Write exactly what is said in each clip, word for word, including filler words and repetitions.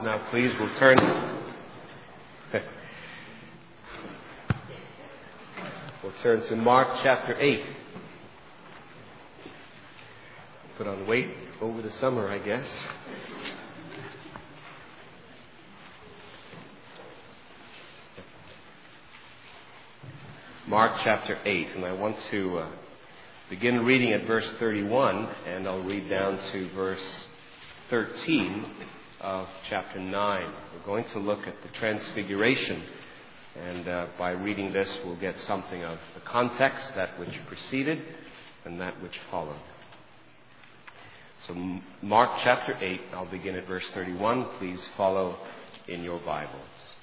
Now please, we'll turn we'll turn to Mark chapter eight. Put on weight over the summer, I guess. Mark chapter eight, and I want to uh, begin reading at verse thirty-one, and I'll read down to verse thirteen of chapter nine. We're going to look at the Transfiguration, and uh, by reading this we'll get something of the context, that which preceded and that which followed. So Mark chapter eight, I'll begin at verse thirty-one. Please follow in your Bibles.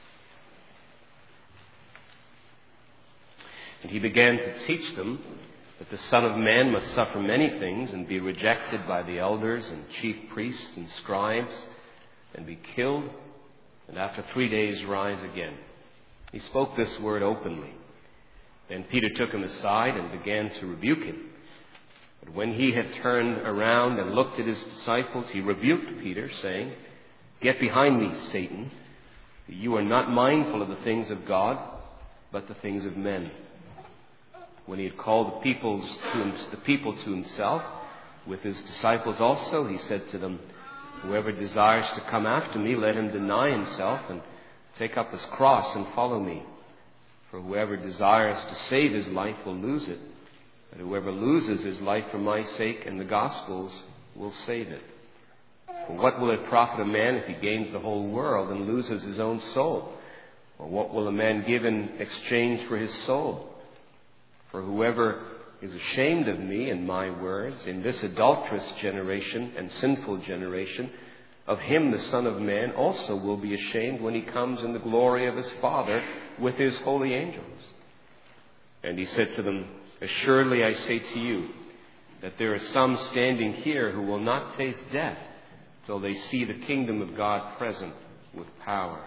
And he began to teach them that the Son of Man must suffer many things and be rejected by the elders and chief priests and scribes and be killed, and after three days rise again. He spoke this word openly. Then Peter took him aside and began to rebuke him. But when he had turned around and looked at his disciples, he rebuked Peter, saying, "Get behind me, Satan. You are not mindful of the things of God, but the things of men." When he had called the, peoples to him, the people to himself, with his disciples also, he said to them, "Whoever desires to come after me, let him deny himself and take up his cross and follow me. For whoever desires to save his life will lose it, but whoever loses his life for my sake and the gospel's will save it. For what will it profit a man if he gains the whole world and loses his own soul? Or what will a man give in exchange for his soul? For whoever is ashamed of me and my words in this adulterous generation and sinful generation, of him the Son of Man also will be ashamed when he comes in the glory of his Father with his holy angels." And he said to them, "Assuredly I say to you, that there are some standing here who will not taste death till they see the kingdom of God present with power."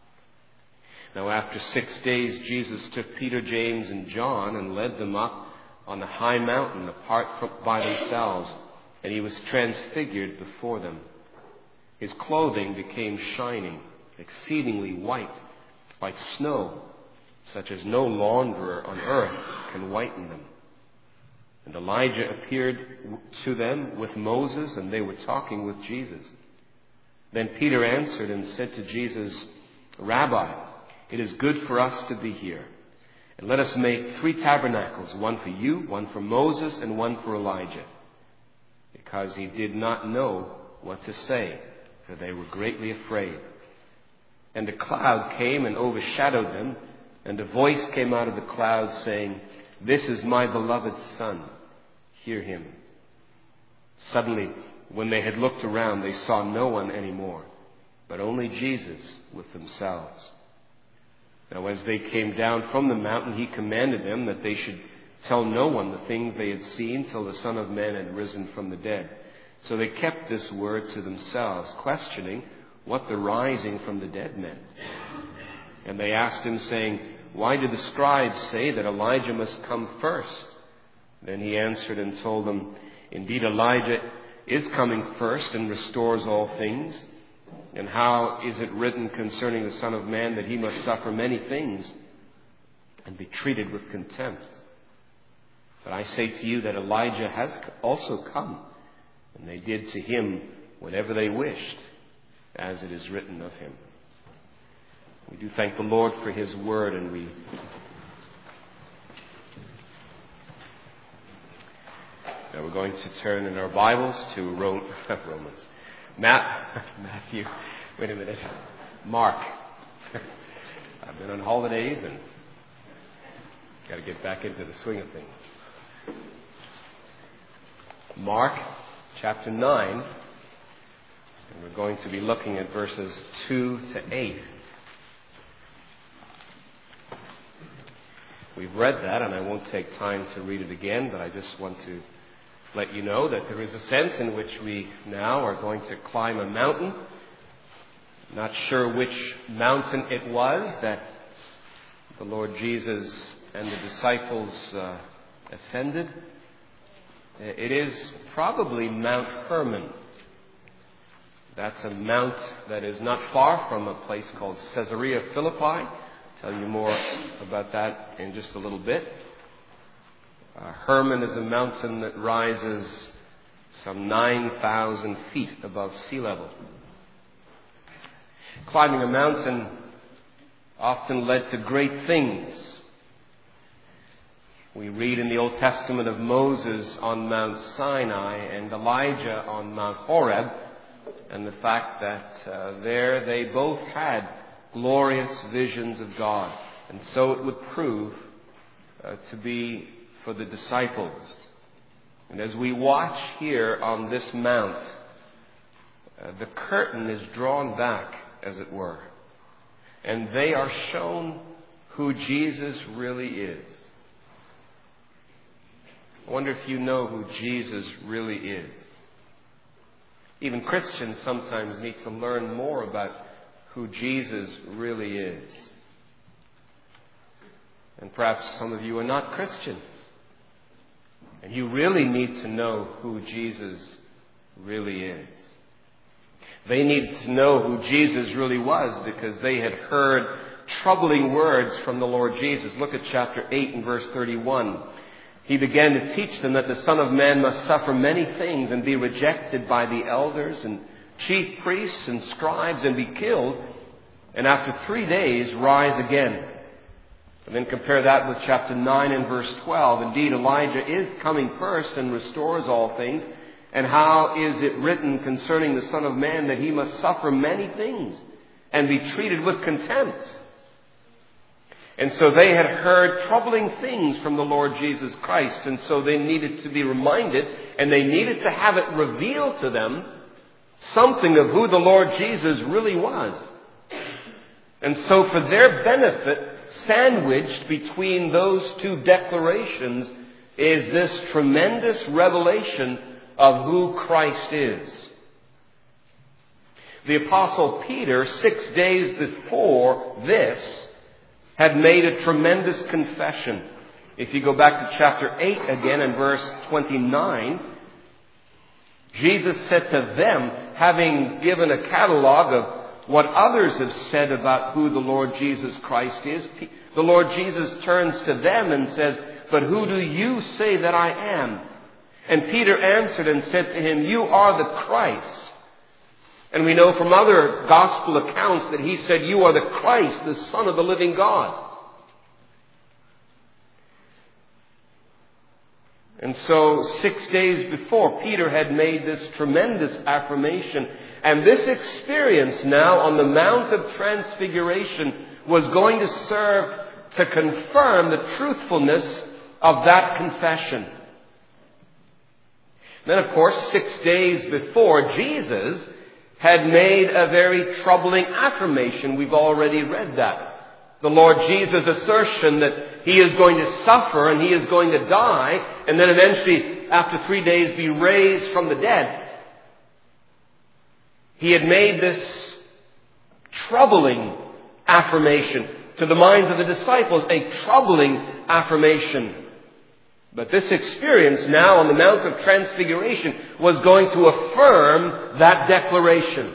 Now after six days Jesus took Peter, James, and John and led them up on a high mountain apart from, by themselves, and he was transfigured before them. His clothing became shining, exceedingly white, like snow, such as no launderer on earth can whiten them. And Elijah appeared to them with Moses, and they were talking with Jesus. Then Peter answered and said to Jesus, "Rabbi, it is good for us to be here. And let us make three tabernacles, one for you, one for Moses, and one for Elijah." Because he did not know what to say, for they were greatly afraid. And a cloud came and overshadowed them, and a voice came out of the cloud saying, "This is my beloved Son. Hear him." Suddenly, when they had looked around, they saw no one anymore, but only Jesus with themselves. Now as they came down from the mountain, he commanded them that they should tell no one the things they had seen till the Son of Man had risen from the dead. So they kept this word to themselves, questioning what the rising from the dead meant. And they asked him, saying, "Why do the scribes say that Elijah must come first?" Then he answered and told them, "Indeed, Elijah is coming first and restores all things. And how is it written concerning the Son of Man that he must suffer many things and be treated with contempt? But I say to you that Elijah has also come, and they did to him whatever they wished, as it is written of him." We do thank the Lord for his word, and we now we're going to turn in our Bibles to Rome, Romans. Matt, Matthew, wait a minute, Mark. I've been on holidays and got to get back into the swing of things. Mark chapter nine, and we're going to be looking at verses two to eight. We've read that, and I won't take time to read it again, but I just want to let you know that there is a sense in which we now are going to climb a mountain. Not sure which mountain it was that the Lord Jesus and the disciples uh, ascended. It is probably Mount Hermon. That's a mount that is not far from a place called Caesarea Philippi. I'll tell you more about that in just a little bit. Uh, Hermon is a mountain that rises some nine thousand feet above sea level. Climbing a mountain often led to great things. We read in the Old Testament of Moses on Mount Sinai and Elijah on Mount Horeb, and the fact that uh, there they both had glorious visions of God. And so it would prove uh, to be for the disciples. And as we watch here on this mount, uh, the curtain is drawn back, as it were. And they are shown who Jesus really is. I wonder if you know who Jesus really is. Even Christians sometimes need to learn more about who Jesus really is. And perhaps some of you are not Christians. And you really need to know who Jesus really is. They needed to know who Jesus really was because they had heard troubling words from the Lord Jesus. Look at chapter eight and verse thirty-one. He began to teach them that the Son of Man must suffer many things and be rejected by the elders and chief priests and scribes and be killed, and after three days rise again. And then compare that with chapter nine and verse twelve. Indeed, Elijah is coming first and restores all things. And how is it written concerning the Son of Man that he must suffer many things and be treated with contempt? And so they had heard troubling things from the Lord Jesus Christ, and so they needed to be reminded, and they needed to have it revealed to them something of who the Lord Jesus really was. And so for their benefit, sandwiched between those two declarations is this tremendous revelation of who Christ is. The Apostle Peter, six days before this, had made a tremendous confession. If you go back to chapter eight again and verse twenty-nine, Jesus said to them, having given a catalog of what others have said about who the Lord Jesus Christ is, the Lord Jesus turns to them and says, "But who do you say that I am?" And Peter answered and said to him, "You are the Christ." And we know from other gospel accounts that he said, "You are the Christ, the Son of the living God." And so six days before, Peter had made this tremendous affirmation. And this experience now on the Mount of Transfiguration was going to serve to confirm the truthfulness of that confession. Then, of course, six days before, Jesus had made a very troubling affirmation. We've already read that. The Lord Jesus' assertion that he is going to suffer and he is going to die and then eventually, after three days, be raised from the dead. He had made this troubling affirmation to the minds of the disciples, a troubling affirmation. But this experience now on the Mount of Transfiguration was going to affirm that declaration.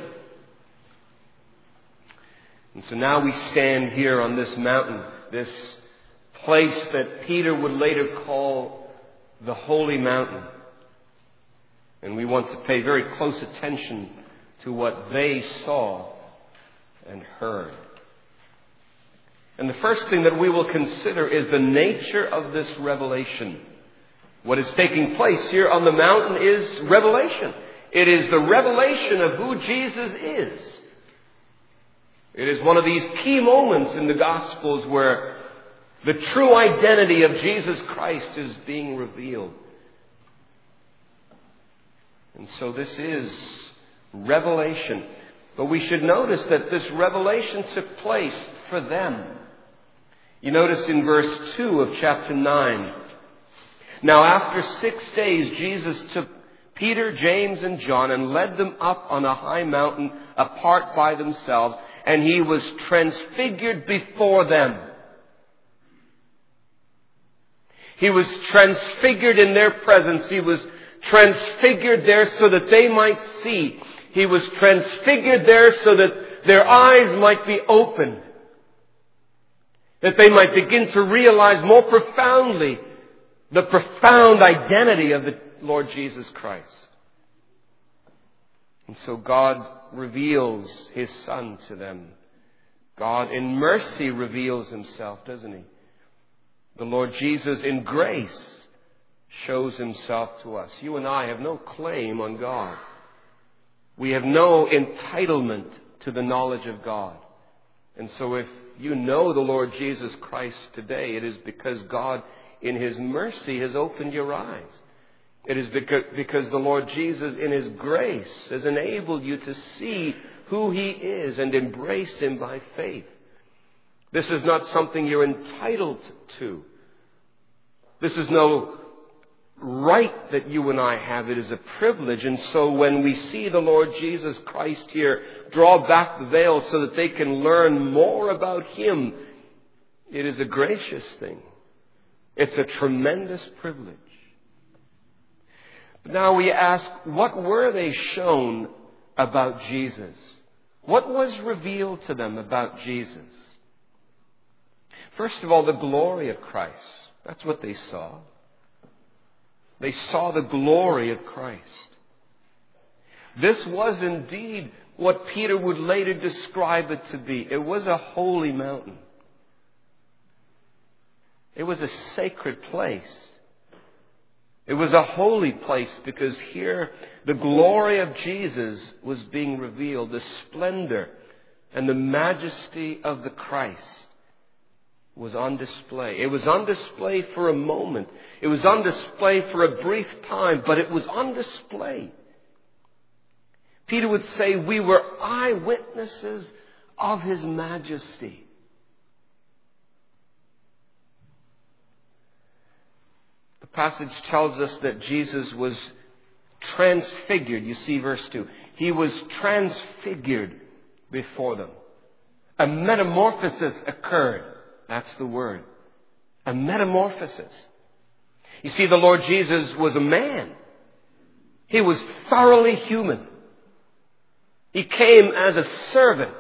And so now we stand here on this mountain, this place that Peter would later call the Holy Mountain. And we want to pay very close attention to what they saw and heard. And the first thing that we will consider is the nature of this revelation. What is taking place here on the mountain is revelation. It is the revelation of who Jesus is. It is one of these key moments in the Gospels where the true identity of Jesus Christ is being revealed. And so this is revelation. But we should notice that this revelation took place for them. You notice in verse two of chapter nine. Now after six days, Jesus took Peter, James, and John and led them up on a high mountain apart by themselves, and he was transfigured before them. He was transfigured in their presence. He was transfigured there so that they might see. He was transfigured there so that their eyes might be opened, that they might begin to realize more profoundly the profound identity of the Lord Jesus Christ. And so God reveals His Son to them. God in mercy reveals Himself, doesn't He? The Lord Jesus in grace shows Himself to us. You and I have no claim on God. We have no entitlement to the knowledge of God. And so if you know the Lord Jesus Christ today, it is because God in His mercy has opened your eyes. It is because, because the Lord Jesus in His grace has enabled you to see who He is and embrace Him by faith. This is not something you're entitled to. This is no right that you and I have. It is a privilege. And so when we see the Lord Jesus Christ here draw back the veil so that they can learn more about Him, it is a gracious thing. It's a tremendous privilege. Now we ask, what were they shown about Jesus? What was revealed to them about Jesus? First of all, the glory of Christ. That's what they saw. They saw the glory of Christ. This was indeed what Peter would later describe it to be. It was a holy mountain. It was a sacred place. It was a holy place because here the glory of Jesus was being revealed. The splendor and the majesty of the Christ was on display. It was on display for a moment. It was on display for a brief time, but it was on display. Peter would say, we were eyewitnesses of His majesty. The passage tells us that Jesus was transfigured. You see verse two. He was transfigured before them. A metamorphosis occurred. That's the word. A metamorphosis. You see, the Lord Jesus was a man. He was thoroughly human. He came as a servant.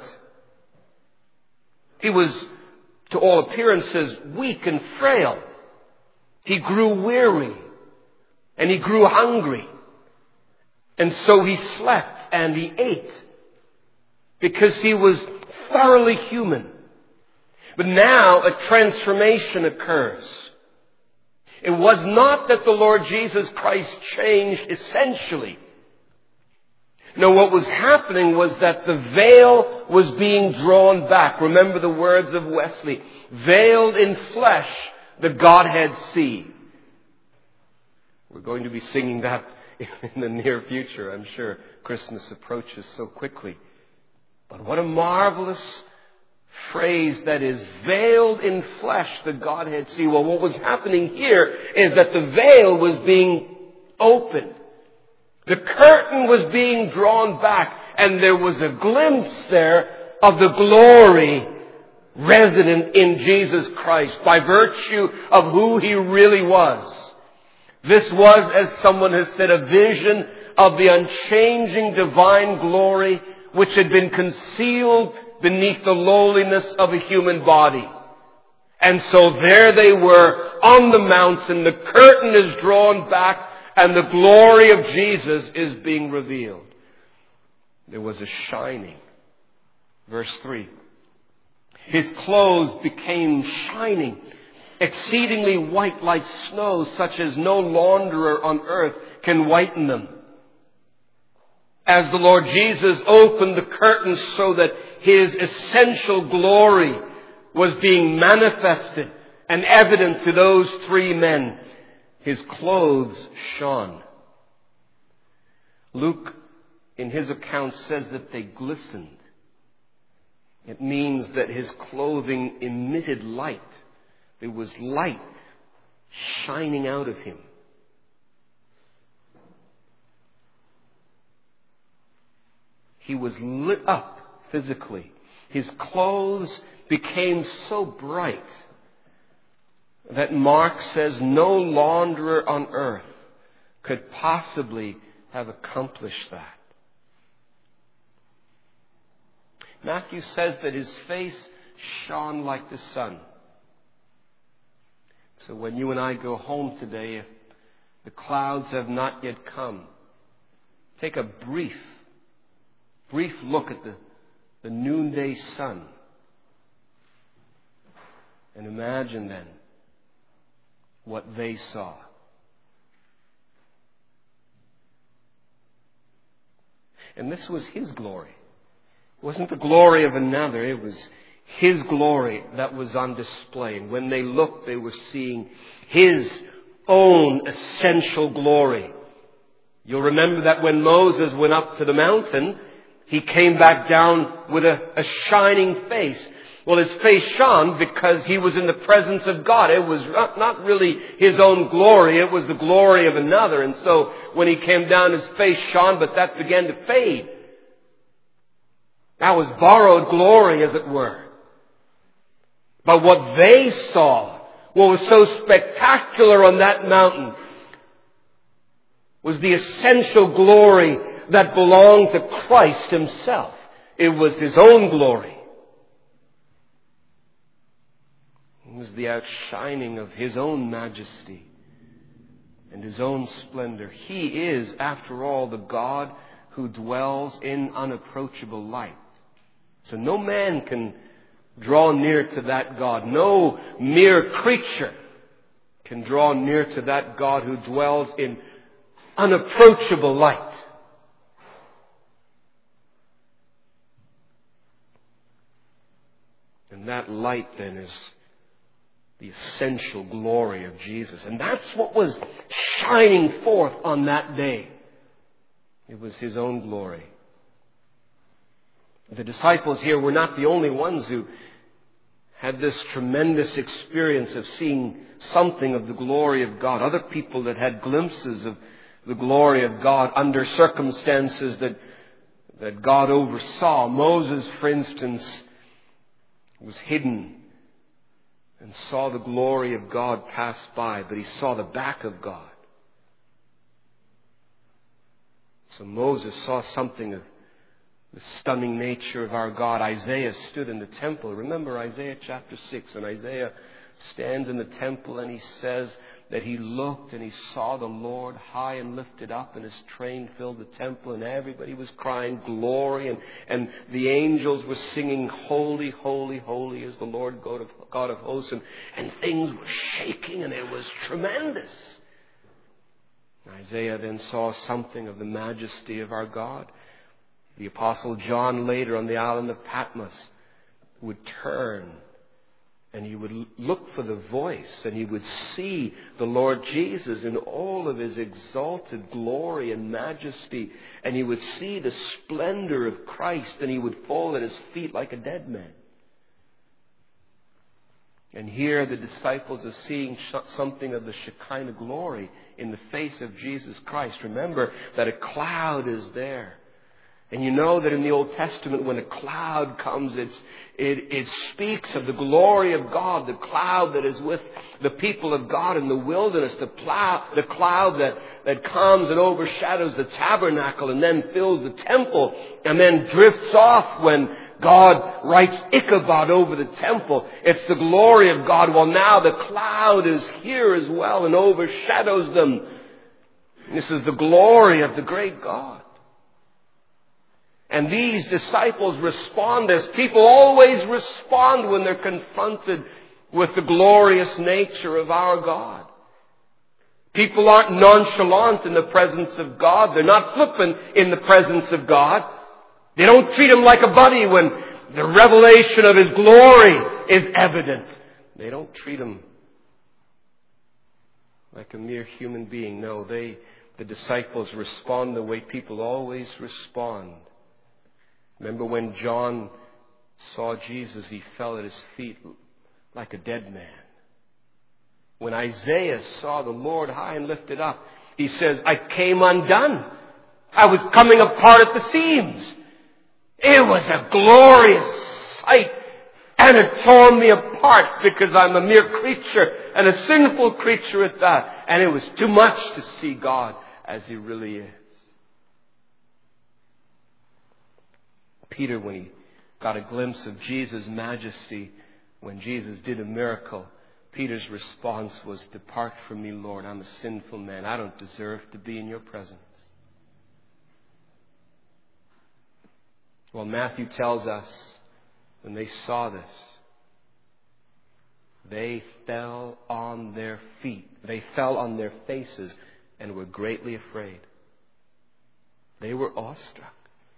He was, to all appearances, weak and frail. He grew weary and he grew hungry. And so he slept and he ate because he was thoroughly human. But now a transformation occurs. It was not that the Lord Jesus Christ changed essentially. No, what was happening was that the veil was being drawn back. Remember the words of Wesley. Veiled in flesh, the Godhead see. We're going to be singing that in the near future, I'm sure. Christmas approaches so quickly. But what a marvelous phrase that is, veiled in flesh, the Godhead see. Well, what was happening here is that the veil was being opened. The curtain was being drawn back, and there was a glimpse there of the glory resident in Jesus Christ by virtue of who He really was. This was, as someone has said, a vision of the unchanging divine glory which had been concealed beneath the lowliness of a human body. And so there they were on the mountain. The curtain is drawn back and the glory of Jesus is being revealed. There was a shining. Verse three. His clothes became shining, exceedingly white like snow, such as no launderer on earth can whiten them. As the Lord Jesus opened the curtain so that His essential glory was being manifested and evident to those three men, His clothes shone. Luke, in his account, says that they glistened. It means that His clothing emitted light. There was light shining out of Him. He was lit up physically. His clothes became so bright that Mark says no launderer on earth could possibly have accomplished that. Matthew says that his face shone like the sun. So when you and I go home today, if the clouds have not yet come, take a brief, brief look at the, the noonday sun. And imagine then what they saw. And this was His glory. It wasn't the glory of another. It was His glory that was on display. And when they looked, they were seeing His own essential glory. You'll remember that when Moses went up to the mountain, he came back down with a, a shining face. Well, his face shone because he was in the presence of God. It was not, not really his own glory. It was the glory of another. And so when he came down, his face shone, but that began to fade. That was borrowed glory, as it were. But what they saw, what was so spectacular on that mountain, was the essential glory that belonged to Christ Himself. It was His own glory. It was the outshining of His own majesty and His own splendor. He is, after all, the God who dwells in unapproachable light. So no man can draw near to that God. No mere creature can draw near to that God who dwells in unapproachable light. And that light then is the essential glory of Jesus. And that's what was shining forth on that day. It was His own glory. The disciples here were not the only ones who had this tremendous experience of seeing something of the glory of God. Other people that had glimpses of the glory of God under circumstances that, that God oversaw. Moses, for instance, was hidden and saw the glory of God pass by, but he saw the back of God. So Moses saw something of the stunning nature of our God. Isaiah stood in the temple. Remember Isaiah chapter six, and Isaiah stands in the temple and he says that he looked and he saw the Lord high and lifted up, and His train filled the temple, and everybody was crying glory, and, and the angels were singing holy, holy, holy is the Lord God of, God of hosts, and, and things were shaking and it was tremendous. Isaiah then saw something of the majesty of our God. The Apostle John later on the island of Patmos would turn and he would look for the voice, and he would see the Lord Jesus in all of His exalted glory and majesty, and he would see the splendor of Christ, and he would fall at His feet like a dead man. And here the disciples are seeing something of the Shekinah glory in the face of Jesus Christ. Remember that a cloud is there. And you know that in the Old Testament, when a cloud comes, it's, it, it speaks of the glory of God, the cloud that is with the people of God in the wilderness, the, plow, the cloud that, that comes and overshadows the tabernacle and then fills the temple and then drifts off when God writes Ichabod over the temple. It's the glory of God. Well, now the cloud is here as well and overshadows them. This is the glory of the great God. And these disciples respond as people always respond when they're confronted with the glorious nature of our God. People aren't nonchalant in the presence of God. They're not flippant in the presence of God. They don't treat Him like a buddy when the revelation of His glory is evident. They don't treat Him like a mere human being. No, they, the disciples, respond the way people always respond. Remember when John saw Jesus, he fell at His feet like a dead man. When Isaiah saw the Lord high and lifted up, he says, I came undone. I was coming apart at the seams. It was a glorious sight, and it tore me apart because I'm a mere creature and a sinful creature at that. And it was too much to see God as He really is. Peter, when he got a glimpse of Jesus' majesty when Jesus did a miracle, Peter's response was, "Depart from me, Lord. I'm a sinful man. I don't deserve to be in your presence." Well, Matthew tells us when they saw this, they fell on their feet. They fell on their faces and were greatly afraid. They were awestruck.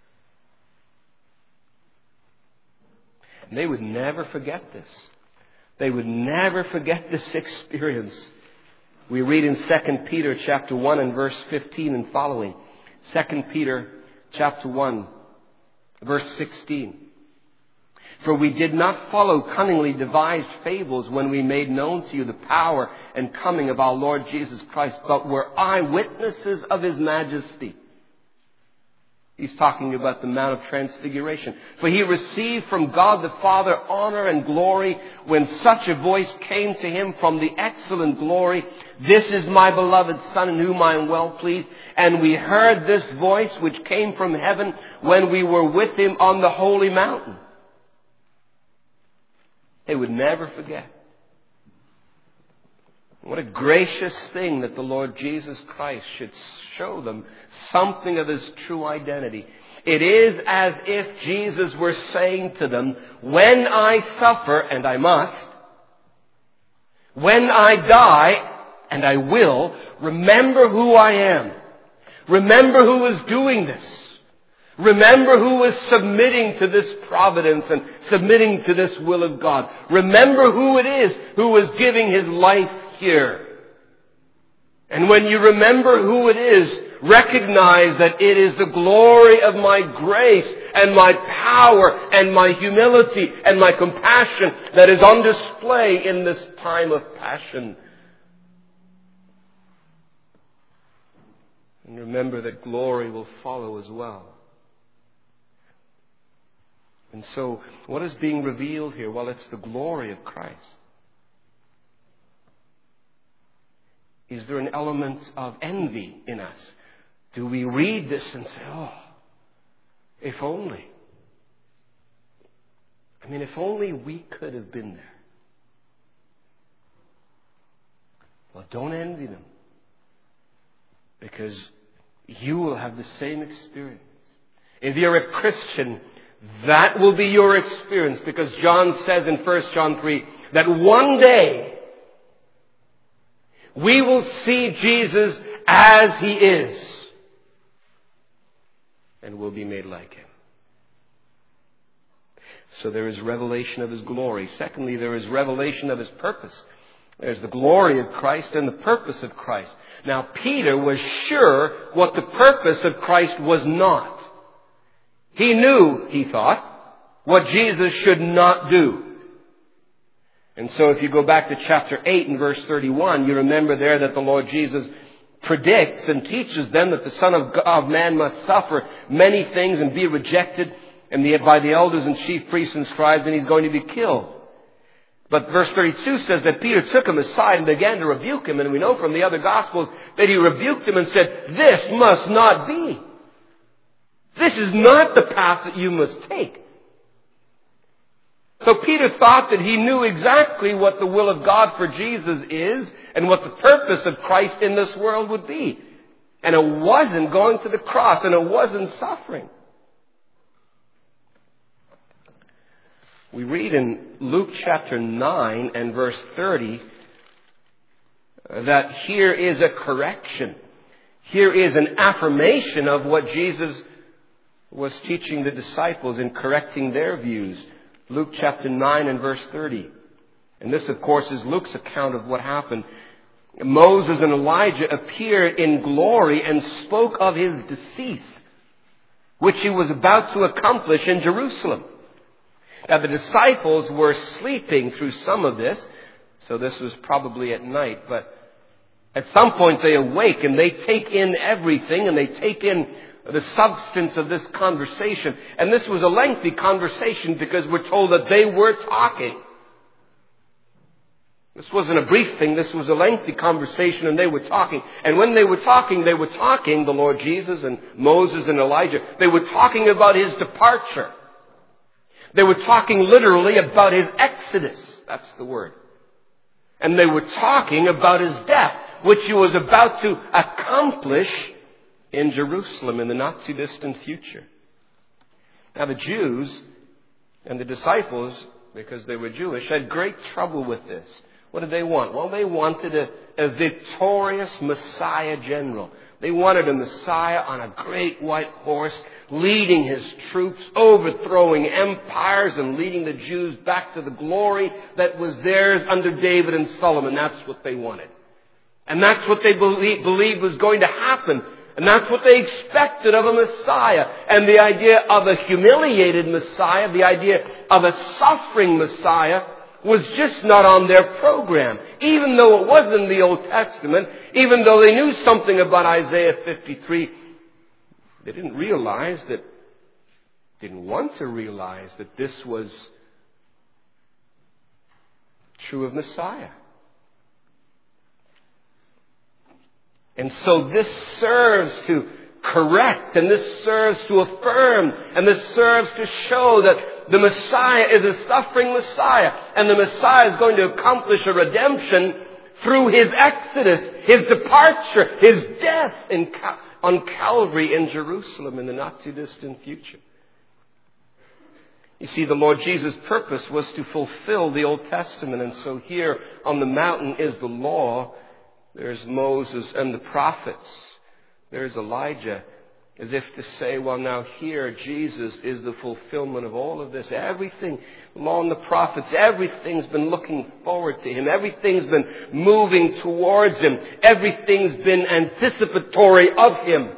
And they would never forget this. They would never forget this experience. We read in Second Peter chapter one and verse fifteen and following. Second Peter chapter one, verse sixteen. "For we did not follow cunningly devised fables when we made known to you the power and coming of our Lord Jesus Christ, but were eyewitnesses of His majesty." He's talking about the Mount of Transfiguration. "For He received from God the Father honor and glory when such a voice came to Him from the excellent glory, 'This is my beloved Son in whom I am well pleased.' And we heard this voice which came from heaven when we were with Him on the holy mountain." They would never forget. What a gracious thing that the Lord Jesus Christ should show them something of His true identity. It is as if Jesus were saying to them, "When I suffer, and I must, when I die, and I will, remember who I am. Remember who is doing this. Remember who is submitting to this providence and submitting to this will of God. Remember who it is who is giving His life here. And when you remember who it is, recognize that it is the glory of my grace and my power and my humility and my compassion that is on display in this time of passion. And remember that glory will follow as well. And so, what is being revealed here? Well, it's the glory of Christ. Is there an element of envy in us? Do we read this and say, "Oh, if only. I mean, if only we could have been there." Well, don't envy them, because you will have the same experience. If you're a Christian, that will be your experience, because John says in First John three that one day we will see Jesus as He is, and will be made like Him. So there is revelation of His glory. Secondly, there is revelation of His purpose. There's the glory of Christ and the purpose of Christ. Now, Peter was sure what the purpose of Christ was not. He knew, he thought, what Jesus should not do. And so if you go back to chapter eight and verse thirty-one, you remember there that the Lord Jesus predicts and teaches them that the Son of God, of Man must suffer many things and be rejected and the, by the elders and chief priests and scribes, and He's going to be killed. But verse thirty-two says that Peter took him aside and began to rebuke him. And we know from the other Gospels that he rebuked him and said, "This must not be. This is not the path that you must take." So Peter thought that he knew exactly what the will of God for Jesus is and what the purpose of Christ in this world would be. And it wasn't going to the cross, and it wasn't suffering. We read in Luke chapter nine and verse thirty that here is a correction. Here is an affirmation of what Jesus was teaching the disciples in correcting their views. Luke chapter nine and verse thirty. And this, of course, is Luke's account of what happened. Moses and Elijah appeared in glory and spoke of His decease, which He was about to accomplish in Jerusalem. Now, the disciples were sleeping through some of this, so this was probably at night, but at some point they awake and they take in everything, and they take in the substance of this conversation. And this was a lengthy conversation because we're told that they were talking. This wasn't a brief thing. This was a lengthy conversation, and they were talking. And when they were talking, they were talking, the Lord Jesus and Moses and Elijah, they were talking about His departure. They were talking literally about his exodus. That's the word. And they were talking about his death, which he was about to accomplish in Jerusalem in the not too distant future. Now the Jews and the disciples, because they were Jewish, had great trouble with this. What did they want? Well, they wanted a, a victorious Messiah general. They wanted a Messiah on a great white horse, leading his troops, overthrowing empires and leading the Jews back to the glory that was theirs under David and Solomon. That's what they wanted. And that's what they believe, believed was going to happen. And that's what they expected of a Messiah. And the idea of a humiliated Messiah, the idea of a suffering Messiah, was just not on their program. Even though it was in the Old Testament, even though they knew something about Isaiah fifty-three, they didn't realize that, didn't want to realize that this was true of Messiah. And so this serves to correct, and this serves to affirm, and this serves to show that the Messiah is a suffering Messiah, and the Messiah is going to accomplish a redemption through his exodus, his departure, his death in, on Calvary in Jerusalem in the not too distant future. You see, the Lord Jesus' purpose was to fulfill the Old Testament, and so here on the mountain is the law. There's Moses and the prophets. There's Elijah, as if to say, well, now here Jesus is the fulfillment of all of this. Everything, the law and the prophets, everything's been looking forward to him. Everything's been moving towards him. Everything's been anticipatory of him.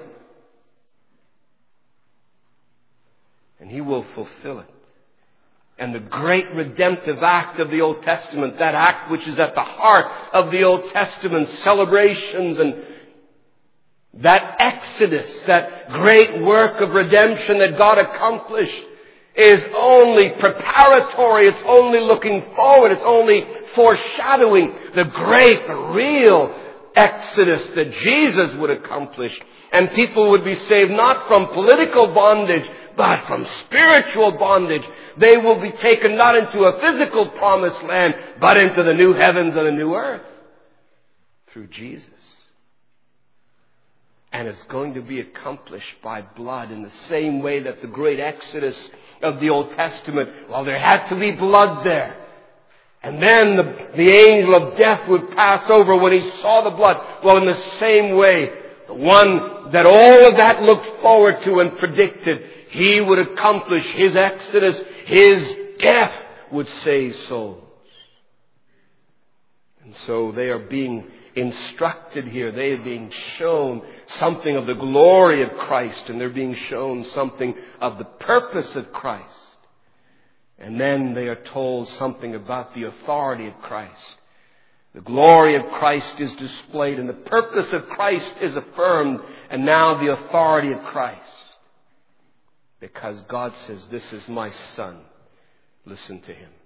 And he will fulfill it. And the great redemptive act of the Old Testament, that act which is at the heart of the Old Testament celebrations and that exodus, that great work of redemption that God accomplished, is only preparatory. It's only looking forward. It's only foreshadowing the great, real exodus that Jesus would accomplish. And people would be saved not from political bondage, but from spiritual bondage. They will be taken not into a physical promised land, but into the new heavens and a new earth through Jesus. And it's going to be accomplished by blood in the same way that the great exodus of the Old Testament, well, there had to be blood there. And then the, the angel of death would pass over when he saw the blood. Well, in the same way, the one that all of that looked forward to and predicted, he would accomplish his exodus. His death would save souls. And so they are being instructed here. They are being shown something of the glory of Christ, and they're being shown something of the purpose of Christ. And then they are told something about the authority of Christ. The glory of Christ is displayed, and the purpose of Christ is affirmed, and now the authority of Christ. Because God says, this is my Son. Listen to him.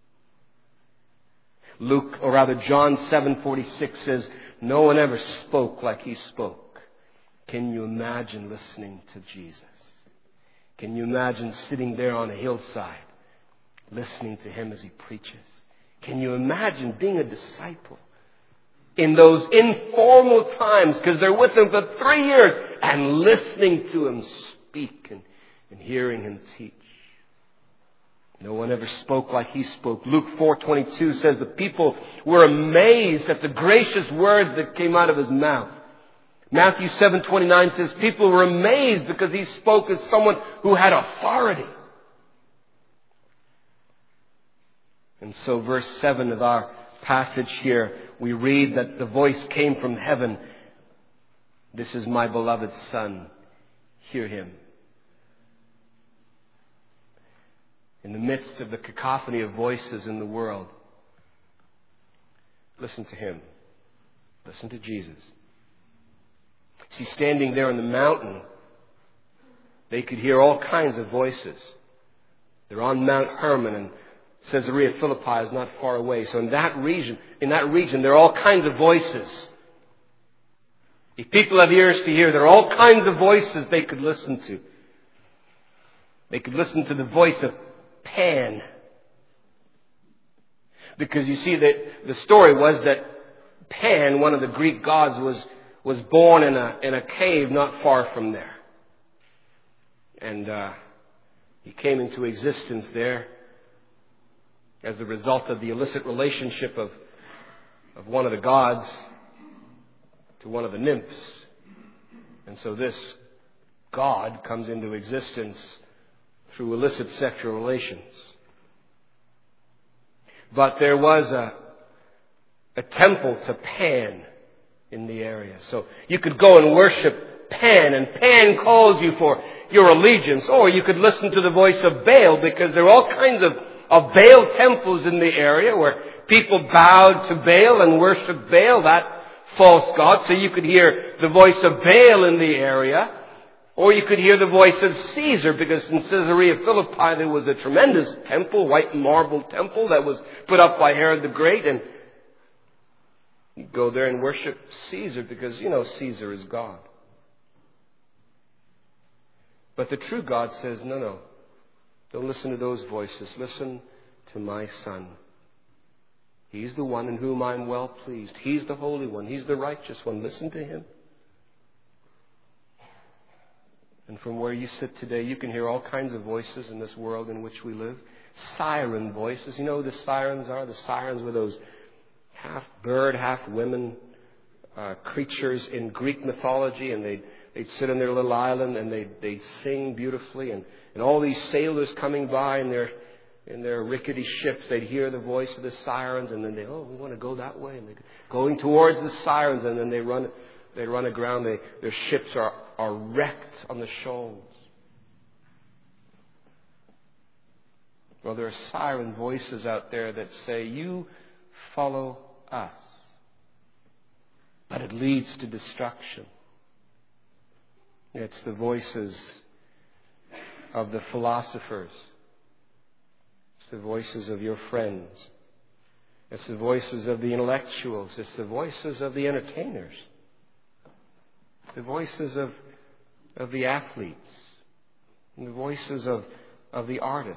Luke, or rather John seven forty-six says, no one ever spoke like he spoke. Can you imagine listening to Jesus? Can you imagine sitting there on a hillside, listening to him as he preaches? Can you imagine being a disciple in those informal times, because they're with him for three years, and listening to him speak and, and hearing him teach? No one ever spoke like he spoke. Luke four twenty-two says the people were amazed at the gracious words that came out of his mouth. Matthew seven twenty-nine says people were amazed because he spoke as someone who had authority. And so verse seven of our passage here, we read that the voice came from heaven. This is my beloved Son. Hear him. In the midst of the cacophony of voices in the world, listen to him. Listen to Jesus. See, standing there on the mountain, they could hear all kinds of voices. They're on Mount Hermon, and Caesarea Philippi is not far away. So in that region, in that region, there are all kinds of voices. If people have ears to hear, there are all kinds of voices they could listen to. They could listen to the voice of Pan. Because you see that the story was that Pan, one of the Greek gods, was, was born in a, in a cave not far from there. And uh, he came into existence there as a result of the illicit relationship of, of one of the gods to one of the nymphs. And so this God comes into existence through illicit sexual relations. But there was a, a temple to Pan in the area. So you could go and worship Pan, and Pan calls you for your allegiance. Or you could listen to the voice of Baal, because there are all kinds of, of Baal temples in the area where people bowed to Baal and worshiped Baal, that false god. So you could hear the voice of Baal in the area. Or you could hear the voice of Caesar, because in Caesarea Philippi there was a tremendous temple, white marble temple that was put up by Herod the Great. And you go there and worship Caesar because, you know, Caesar is God. But the true God says, no, no, don't listen to those voices. Listen to my Son. He's the one in whom I'm well pleased. He's the Holy One. He's the righteous one. Listen to Him. And from where you sit today, you can hear all kinds of voices in this world in which we live. Siren voices. You know who the sirens are? The sirens were those half bird, half women uh, creatures in Greek mythology. And they'd, they'd sit on their little island and they'd, they'd sing beautifully. And, and all these sailors coming by in their, in their rickety ships, they'd hear the voice of the sirens. And then they, oh, we want to go that way. And they're going towards the sirens. And then they run, they run aground. They, their ships are are wrecked on the shoals. Well, there are siren voices out there that say, you follow us. But it leads to destruction. It's the voices of the philosophers. It's the voices of your friends. It's the voices of the intellectuals. It's the voices of the entertainers. The voices of, of the athletes. And the voices of, of the artists.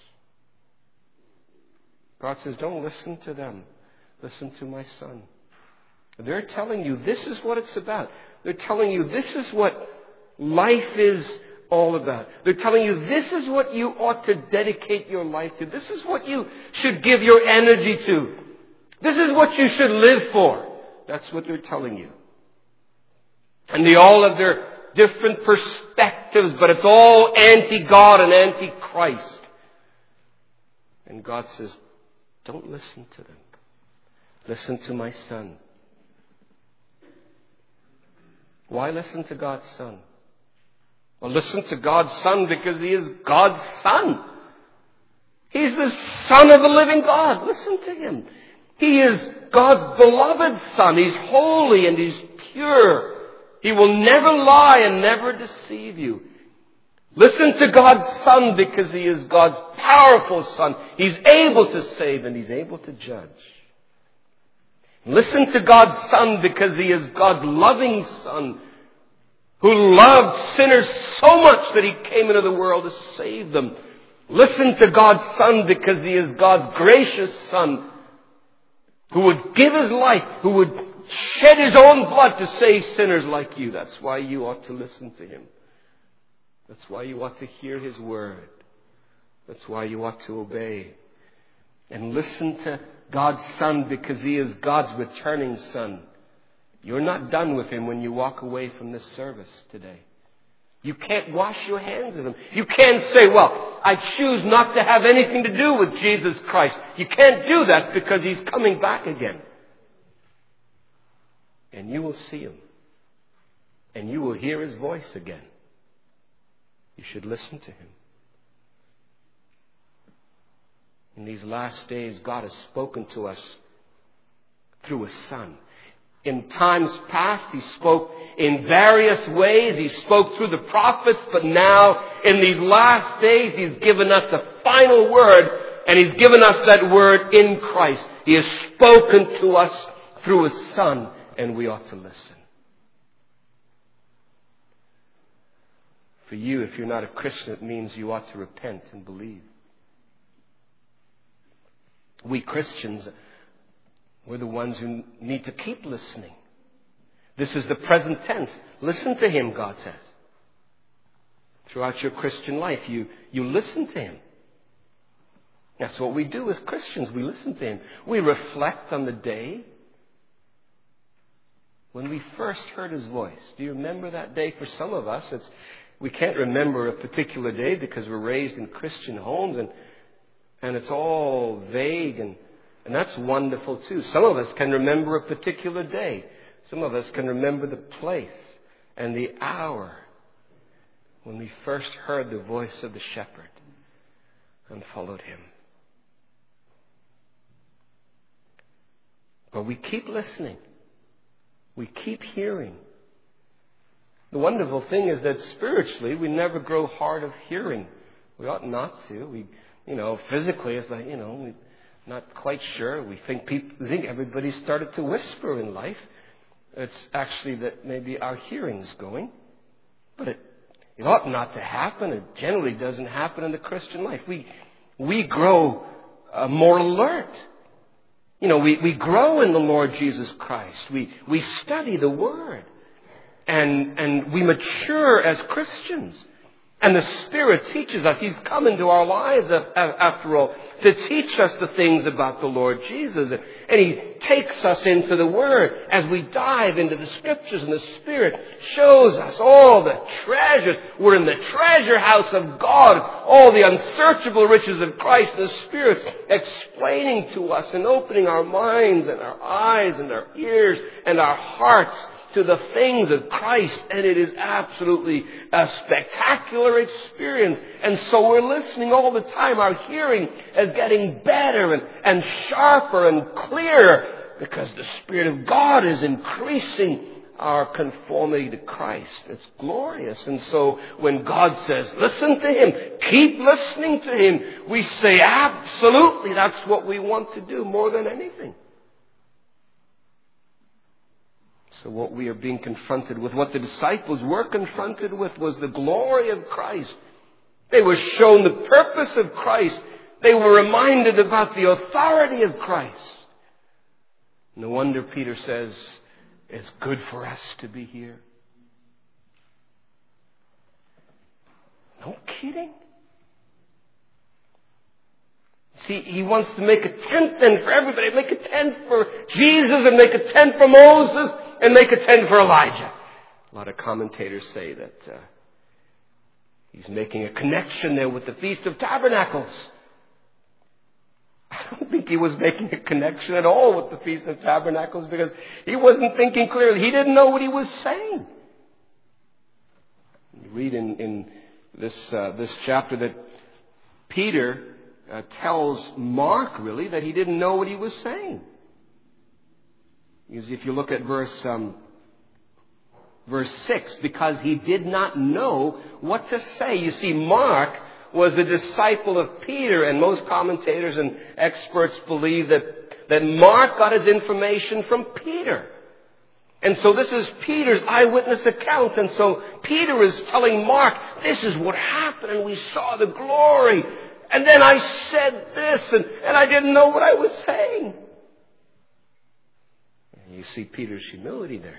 God says, don't listen to them. Listen to my Son. They're telling you this is what it's about. They're telling you this is what life is all about. They're telling you this is what you ought to dedicate your life to. This is what you should give your energy to. This is what you should live for. That's what they're telling you. And they all have their different perspectives, but it's all anti-God and anti-Christ. And God says, don't listen to them. Listen to my Son. Why listen to God's Son? Well, listen to God's Son because He is God's Son. He's the Son of the living God. Listen to Him. He is God's beloved Son. He's holy and He's pure. He will never lie and never deceive you. Listen to God's Son because He is God's powerful Son. He's able to save and He's able to judge. Listen to God's Son because He is God's loving Son who loved sinners so much that He came into the world to save them. Listen to God's Son because He is God's gracious Son who would give His life, who would shed His own blood to save sinners like you. That's why you ought to listen to Him. That's why you ought to hear His word. That's why you ought to obey. And listen to God's Son because He is God's returning Son. You're not done with Him when you walk away from this service today. You can't wash your hands of Him. You can't say, well, I choose not to have anything to do with Jesus Christ. You can't do that because He's coming back again. And you will see Him. And you will hear His voice again. You should listen to Him. In these last days, God has spoken to us through His Son. In times past, He spoke in various ways. He spoke through the prophets, but now, in these last days, He's given us the final word, and He's given us that word in Christ. He has spoken to us through His Son, and we ought to listen. For you, if you're not a Christian, it means you ought to repent and believe. We Christians, we're the ones who need to keep listening. This is the present tense. Listen to Him, God says. Throughout your Christian life, you, you listen to Him. That's what we do as Christians. We listen to Him. We reflect on the day when we first heard His voice. Do you remember that day? For some of us, it's we can't remember a particular day because we're raised in Christian homes and and it's all vague and, and that's wonderful too. Some of us can remember a particular day. Some of us can remember the place and the hour when we first heard the voice of the shepherd and followed Him. But we keep listening. We keep hearing. The wonderful thing is that spiritually we never grow hard of hearing. We ought not to. We, you know, physically it's like, you know, we're not quite sure. We think people, we think everybody started to whisper in life. It's actually that maybe our hearing's going. But it, it ought not to happen. It generally doesn't happen in the Christian life. We, we grow uh, more alert. You know, we, we grow in the Lord Jesus Christ. We, we study the Word. And, and we mature as Christians. And the Spirit teaches us. He's come into our lives, after all, to teach us the things about the Lord Jesus. And He takes us into the Word as we dive into the Scriptures. And the Spirit shows us all the treasures. We're in the treasure house of God. All the unsearchable riches of Christ. The Spirit's explaining to us and opening our minds and our eyes and our ears and our hearts to the things of Christ, and it is absolutely a spectacular experience. And so we're listening all the time. Our hearing is getting better and, and sharper and clearer because the Spirit of God is increasing our conformity to Christ. It's glorious. And so when God says, listen to Him, keep listening to Him, we say, absolutely, that's what we want to do more than anything. So what we are being confronted with, what the disciples were confronted with, was the glory of Christ. They were shown the purpose of Christ. They were reminded about the authority of Christ. No wonder Peter says, it's good for us to be here. No kidding. See, he wants to make a tent then for everybody. Make a tent for Jesus and make a tent for Moses and make a tent for Elijah. A lot of commentators say that uh, he's making a connection there with the Feast of Tabernacles. I don't think he was making a connection at all with the Feast of Tabernacles because he wasn't thinking clearly. He didn't know what he was saying. You read in, in this, uh, this chapter that Peter uh, tells Mark, really, that he didn't know what he was saying. Because if you look at verse um, verse six, because he did not know what to say. You see, Mark was a disciple of Peter, and most commentators and experts believe that, that Mark got his information from Peter. And so this is Peter's eyewitness account, and so Peter is telling Mark, this is what happened, and we saw the glory, and then I said this, and, and I didn't know what I was saying. You see Peter's humility there.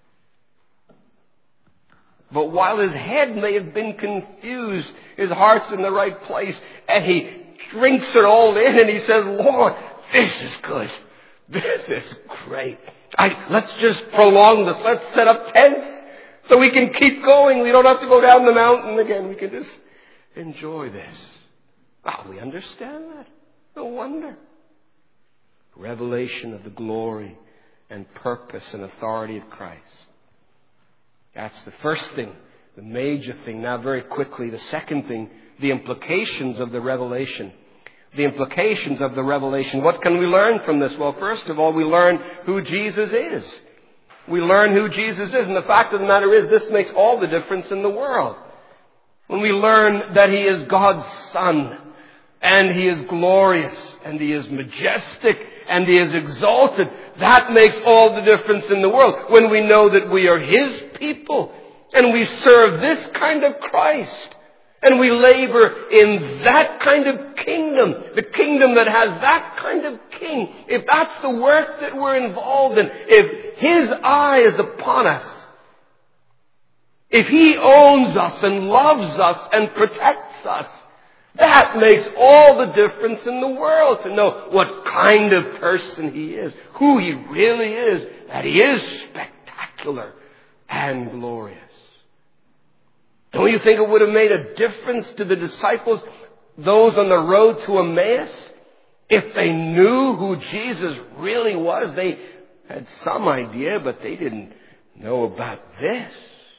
But while his head may have been confused, his heart's in the right place, and he drinks it all in, and he says, Lord, this is good. This is great. I, let's just prolong this. Let's set up tents so we can keep going. We don't have to go down the mountain again. We can just enjoy this. Oh, we understand that. No wonder. Revelation of the glory and purpose and authority of Christ. That's the first thing, the major thing. Now, very quickly, the second thing, the implications of the revelation. The implications of the revelation. What can we learn from this? Well, first of all, we learn who Jesus is. We learn who Jesus is. And the fact of the matter is, this makes all the difference in the world. When we learn that He is God's Son, and He is glorious, and He is majestic, and He is exalted, that makes all the difference in the world. When we know that we are His people, and we serve this kind of Christ, And we labor in that kind of kingdom, the kingdom that has that kind of king. If that's the work that we're involved in, if His eye is upon us, if He owns us and loves us and protects us, that makes all the difference in the world to know what kind of person He is, who He really is, that He is spectacular and glorious. Don't you think it would have made a difference to the disciples, those on the road to Emmaus, if they knew who Jesus really was? They had some idea, but they didn't know about this.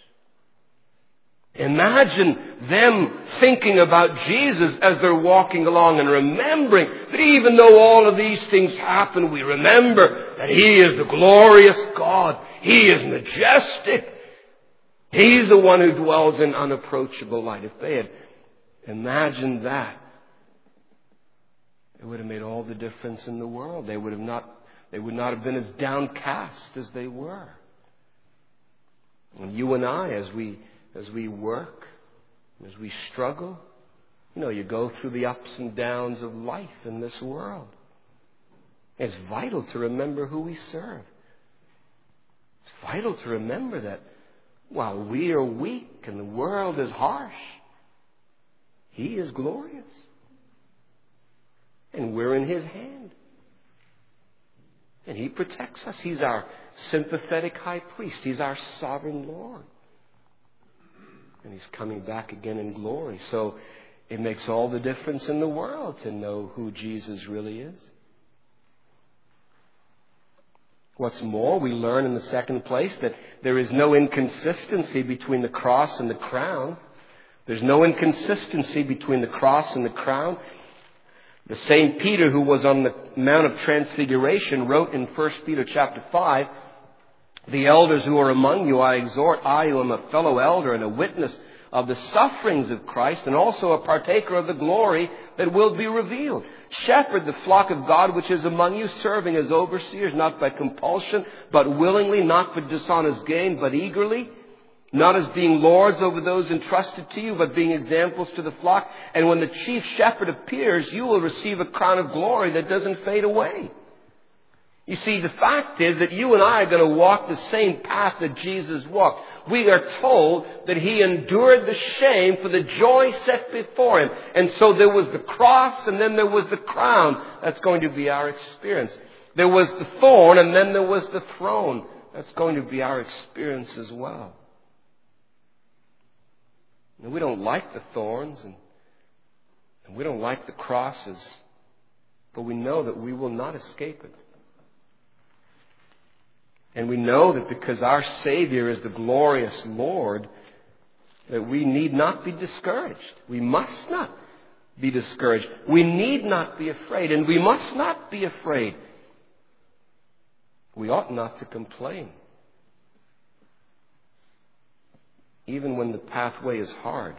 Imagine them thinking about Jesus as they're walking along and remembering that even though all of these things happen, we remember that He is the glorious God. He is majestic. He's the one who dwells in unapproachable light. If they had imagined that, it would have made all the difference in the world. They would have not, they would not have been as downcast as they were. And you and I, as we as we work, as we struggle, you know, you go through the ups and downs of life in this world. It's vital to remember who we serve. It's vital to remember that while we are weak and the world is harsh, He is glorious. And we're in His hand. And He protects us. He's our sympathetic high priest. He's our sovereign Lord. And He's coming back again in glory. So it makes all the difference in the world to know who Jesus really is. What's more, we learn in the second place that there is no inconsistency between the cross and the crown. There's no inconsistency between the cross and the crown. The Saint Peter, who was on the Mount of Transfiguration, wrote in First Peter chapter five, "The elders who are among you I exhort, I who am a fellow elder and a witness of the sufferings of Christ, and also a partaker of the glory that will be revealed. Shepherd the flock of God which is among you, serving as overseers, not by compulsion, but willingly, not for dishonest gain, but eagerly, not as being lords over those entrusted to you, but being examples to the flock. And when the chief shepherd appears, you will receive a crown of glory that doesn't fade away." You see, the fact is that you and I are going to walk the same path that Jesus walked. We are told that He endured the shame for the joy set before Him. And so there was the cross and then there was the crown. That's going to be our experience. There was the thorn and then there was the throne. That's going to be our experience as well. And we don't like the thorns and, and we don't like the crosses, but we know that we will not escape it. And we know that because our Savior is the glorious Lord, that we need not be discouraged. We must not be discouraged. We need not be afraid, and we must not be afraid. We ought not to complain. Even when the pathway is hard.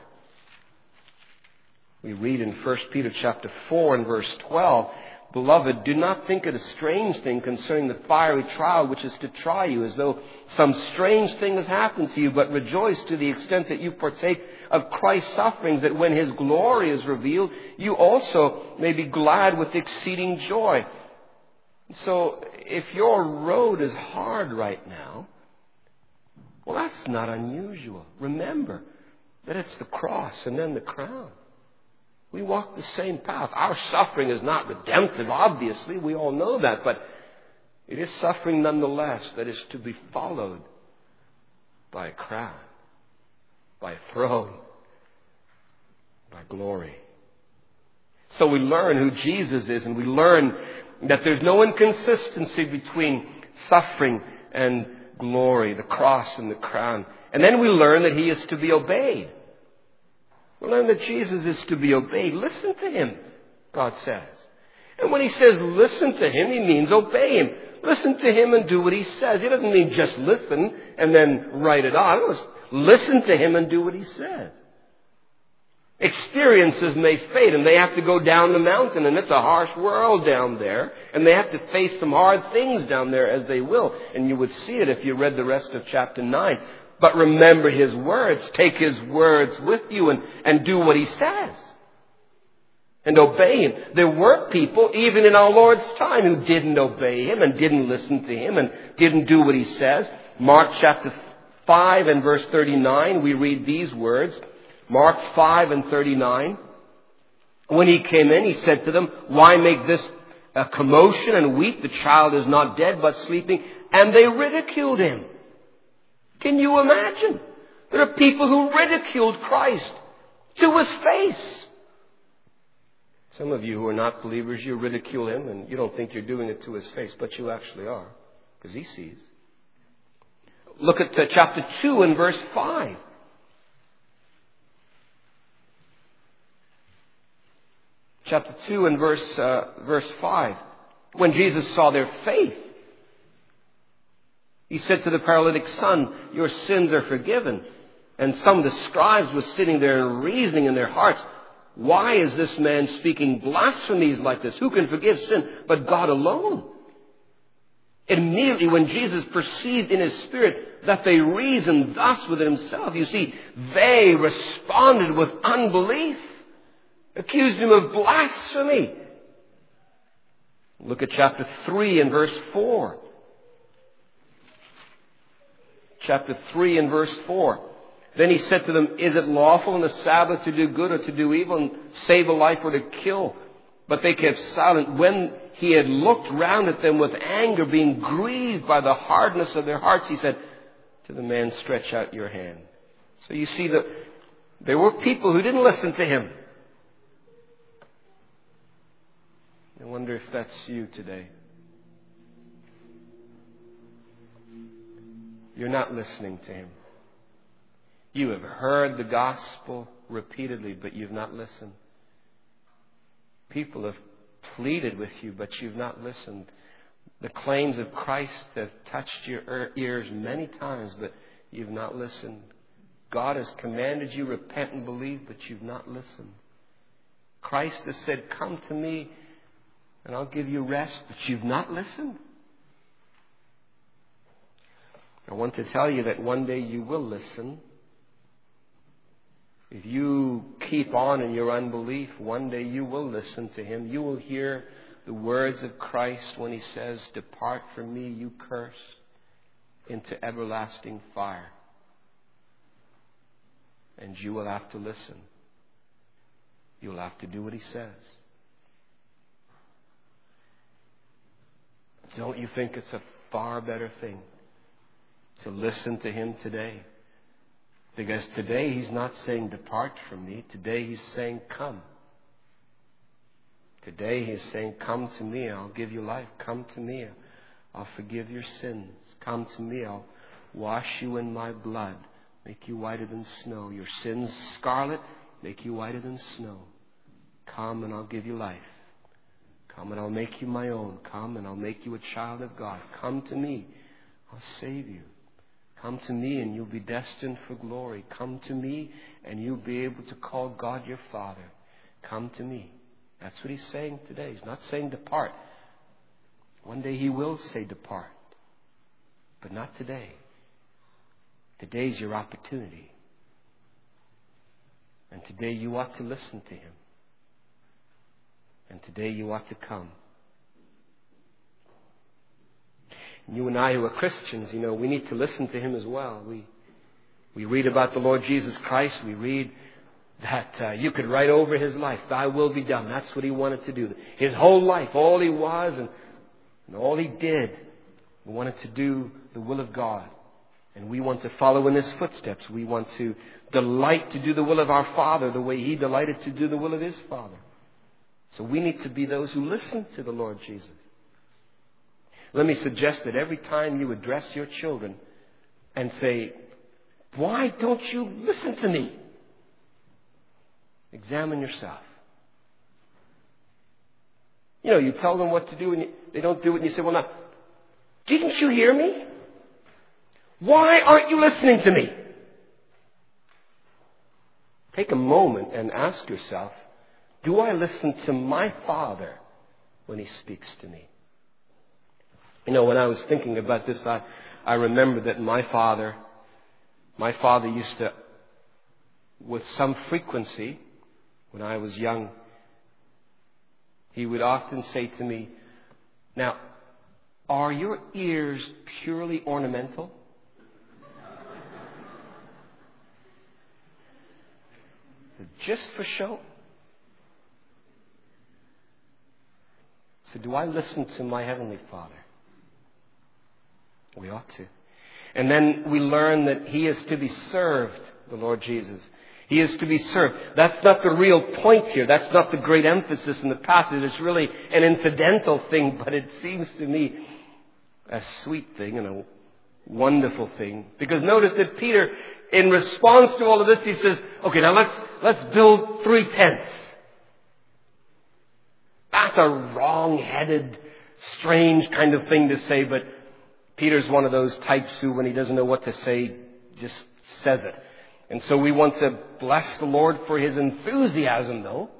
We read in First Peter chapter four and verse twelve, "Beloved, do not think it a strange thing concerning the fiery trial which is to try you, as though some strange thing has happened to you, but rejoice to the extent that you partake of Christ's sufferings, that when His glory is revealed, you also may be glad with exceeding joy." So, if your road is hard right now, well, that's not unusual. Remember that it's the cross and then the crown. We walk the same path. Our suffering is not redemptive, obviously. We all know that. But it is suffering nonetheless that is to be followed by a crown, by a throne, by glory. So we learn who Jesus is, and we learn that there's no inconsistency between suffering and glory, the cross and the crown. And then we learn that He is to be obeyed. We learn that Jesus is to be obeyed. Listen to Him, God says. And when He says listen to Him, He means obey Him. Listen to Him and do what He says. He doesn't mean just listen and then write it on. Listen to Him and do what He says. Experiences may fade, and they have to go down the mountain, and it's a harsh world down there, and they have to face some hard things down there, as they will. And you would see it if you read the rest of chapter nine. but remember His words. Take His words with you and, and do what He says. And obey Him. There were people, even in our Lord's time, who didn't obey Him and didn't listen to Him and didn't do what He says. Mark chapter five and verse thirty-nine, we read these words. Mark five and thirty-nine. When He came in, He said to them, "Why make this a commotion and weep? The child is not dead, but sleeping." And they ridiculed Him. Can you imagine? There are people who ridiculed Christ to His face. Some of you who are not believers, you ridicule Him and you don't think you're doing it to His face, but you actually are, because He sees. Look at uh, chapter two and verse five. Chapter two and verse, uh, verse five. When Jesus saw their faith, He said to the paralytic son, "Your sins are forgiven." And some of the scribes were sitting there and reasoning in their hearts, "Why is this man speaking blasphemies like this? Who can forgive sin but God alone?" Immediately when Jesus perceived in His spirit that they reasoned thus with Himself, you see, they responded with unbelief, accused Him of blasphemy. Look at chapter three and verse four. Chapter three and verse four. Then He said to them, "Is it lawful on the Sabbath to do good or to do evil, and save a life or to kill?" But they kept silent. When He had looked round at them with anger, being grieved by the hardness of their hearts, He said to the man, "Stretch out your hand." So you see that there were people who didn't listen to Him. I wonder if that's you today. You're not listening to Him. You have heard the gospel repeatedly, but you've not listened. People have pleaded with you, but you've not listened. The claims of Christ have touched your ears many times, but you've not listened. God has commanded you, repent and believe, but you've not listened. Christ has said, "Come to me and I'll give you rest," but you've not listened. I want to tell you that one day you will listen. If you keep on in your unbelief, one day you will listen to Him. You will hear the words of Christ when He says, "Depart from me, you cursed, into everlasting fire." And you will have to listen. You'll have to do what He says. Don't you think it's a far better thing to listen to Him today? Because today He's not saying, "Depart from me." Today He's saying, "Come." Today He's saying, "Come to me, I'll give you life. Come to me, I'll forgive your sins. Come to me, I'll wash you in my blood, make you whiter than snow. Your sins scarlet, make you whiter than snow. Come and I'll give you life. Come and I'll make you my own. Come and I'll make you a child of God. Come to me, I'll save you. Come to me and you'll be destined for glory. Come to me and you'll be able to call God your Father. Come to me." That's what He's saying today. He's not saying depart. One day He will say depart. But not today. Today's your opportunity. And today you ought to listen to Him. And today you ought to come. You and I who are Christians, you know, we need to listen to Him as well. We we read about the Lord Jesus Christ. We read that uh, you could write over His life, "Thy will be done." That's what He wanted to do. His whole life, all He was and, and all He did, He wanted to do the will of God. And we want to follow in His footsteps. We want to delight to do the will of our Father the way He delighted to do the will of His Father. So we need to be those who listen to the Lord Jesus. Let me suggest that every time you address your children and say, "Why don't you listen to me?" examine yourself. You know, you tell them what to do and you, they don't do it, and you say, "Well, now, didn't you hear me? Why aren't you listening to me?" Take a moment and ask yourself, do I listen to my Father when He speaks to me? You know, when I was thinking about this, I, I remember that my father My father used to, with some frequency, when I was young, he would often say to me, "Now, are your ears purely ornamental?" Just for show? So do I listen to my Heavenly Father? We ought to. And then we learn that He is to be served, the Lord Jesus. He is to be served. That's not the real point here. That's not the great emphasis in the passage. It's really an incidental thing, but it seems to me a sweet thing and a wonderful thing. Because notice that Peter, in response to all of this, he says, okay, now let's, let's build three tents. That's a wrong-headed, strange kind of thing to say, but Peter's one of those types who, when he doesn't know what to say, just says it. And so we want to bless the Lord for His enthusiasm, though.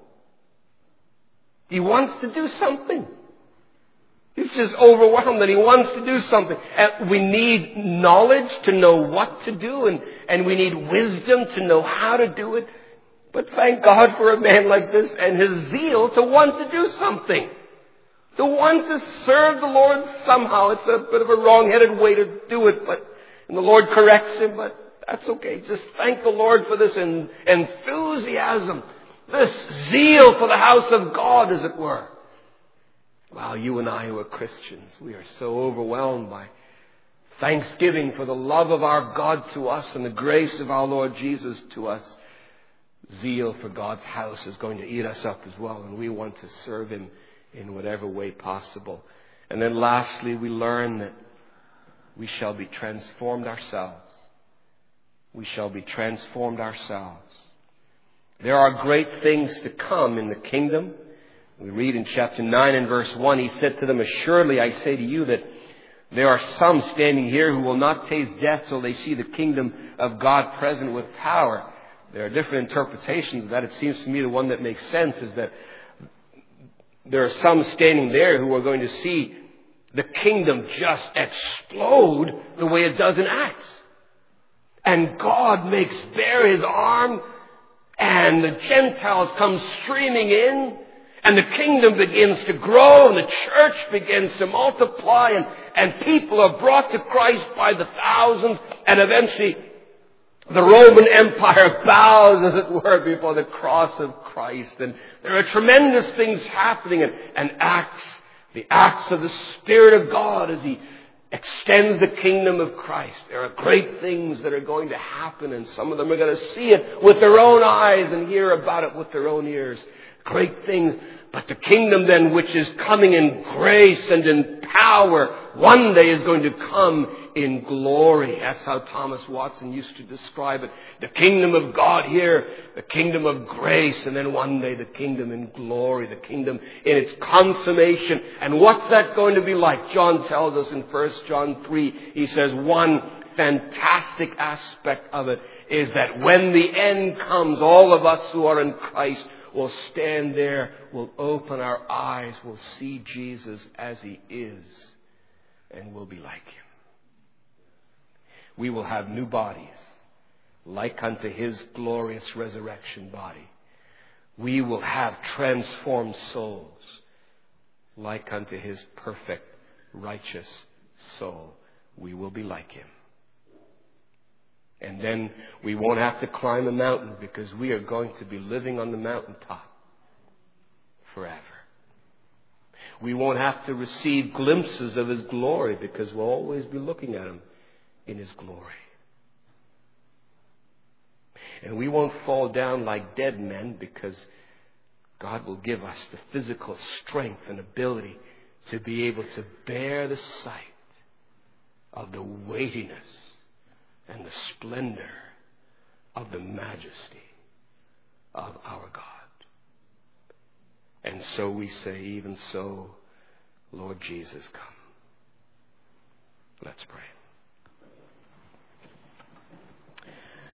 He wants to do something. He's just overwhelmed that He wants to do something. And we need knowledge to know what to do, and, and we need wisdom to know how to do it. But thank God for a man like this and his zeal to want to do something. To want to serve the Lord somehow. It's a bit of a wrong-headed way to do it, but and the Lord corrects him, but that's okay. Just thank the Lord for this en- enthusiasm, this zeal for the house of God, as it were. Wow, you and I who are Christians, we are so overwhelmed by thanksgiving for the love of our God to us and the grace of our Lord Jesus to us. Zeal for God's house is going to eat us up as well, and we want to serve Him in whatever way possible. And then lastly, we learn that we shall be transformed ourselves. We shall be transformed ourselves. There are great things to come in the kingdom. We read in chapter nine and verse one, He said to them, "Assuredly I say to you that there are some standing here who will not taste death till they see the kingdom of God present with power." There are different interpretations of that. It seems to me the one that makes sense is that there are some standing there who are going to see the kingdom just explode the way it does in Acts. And God makes bare His arm, and the Gentiles come streaming in, and the kingdom begins to grow, and the church begins to multiply, and, and people are brought to Christ by the thousands, and eventually the Roman Empire bows, as it were, before the cross of Christ. And there are tremendous things happening, and, and acts, the acts of the Spirit of God as He extends the kingdom of Christ. There are great things that are going to happen, and some of them are going to see it with their own eyes and hear about it with their own ears. Great things. But the kingdom then, which is coming in grace and in power, one day is going to come in glory. That's how Thomas Watson used to describe it. The kingdom of God here, the kingdom of grace, and then one day the kingdom in glory, the kingdom in its consummation. And what's that going to be like? John tells us in First John three, he says one fantastic aspect of it is that when the end comes, all of us who are in Christ will stand there, will open our eyes, will see Jesus as He is, and will be like Him. We will have new bodies, like unto His glorious resurrection body. We will have transformed souls, like unto His perfect, righteous soul. We will be like Him. And then we won't have to climb a mountain, because we are going to be living on the mountaintop forever. We won't have to receive glimpses of His glory, because we'll always be looking at Him in His glory. And we won't fall down like dead men, because God will give us the physical strength and ability to be able to bear the sight of the weightiness and the splendor of the majesty of our God. And so we say, even so, Lord Jesus, come. Let's pray.